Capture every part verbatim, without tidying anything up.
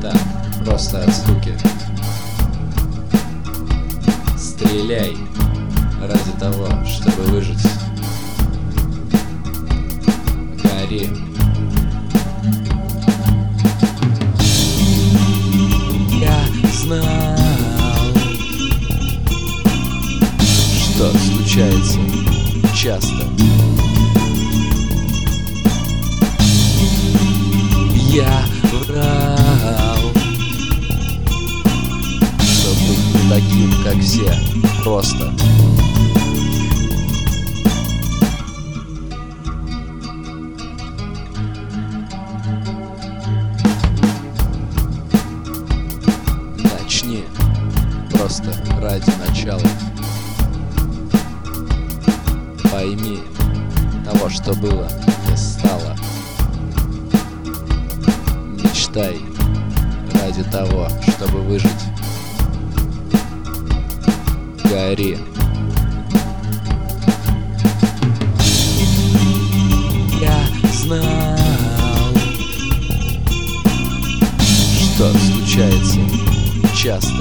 Так, просто от скуки. Стреляй ради того, чтобы выжить. Гори. Я знал, что случается часто. Я врал, что быть не таким, как все, просто. Начни, просто ради начала. Пойми, того, что было, не стало. Мечтай ради того, чтобы выжить. Гори. Я знал, что случается часто.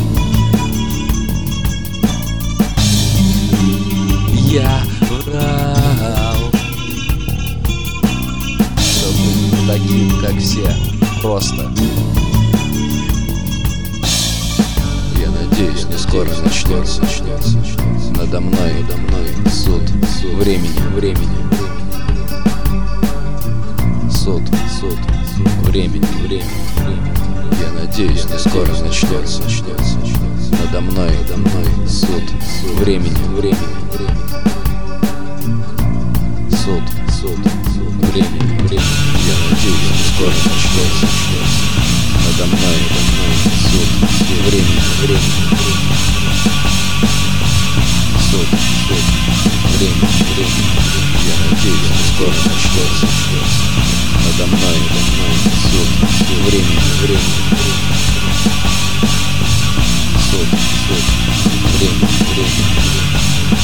Я врал, что быть не таким, как все, просто. Я надеюсь, не скоро начнется надо мной, надо мной суд, суд времени, времени, суд, суд, времени, времени, времени. Я надеюсь, не скоро начнется надо мной, надо мной суд, суд времени, времени, времени. Суд, суд, суд времени, времени. Я надеюсь, не скоро начнется надо мной, надо мной суд, суд времени, времени, времени. Суд, суд, время, время. Я надеюсь, не скоро начнется надо мной, надо мной суд, суд, время, время, время. Суд, суд, время, время, время.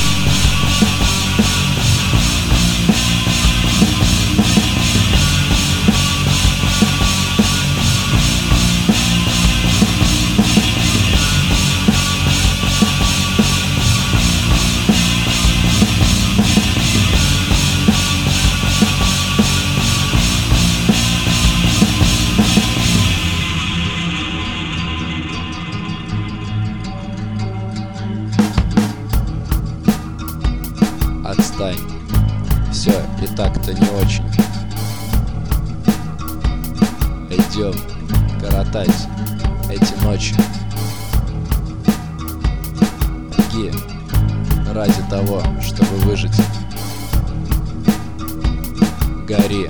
Отстань. Все и так-то не очень. Идем коротать эти ночи. Беги ради того, чтобы выжить. Гори.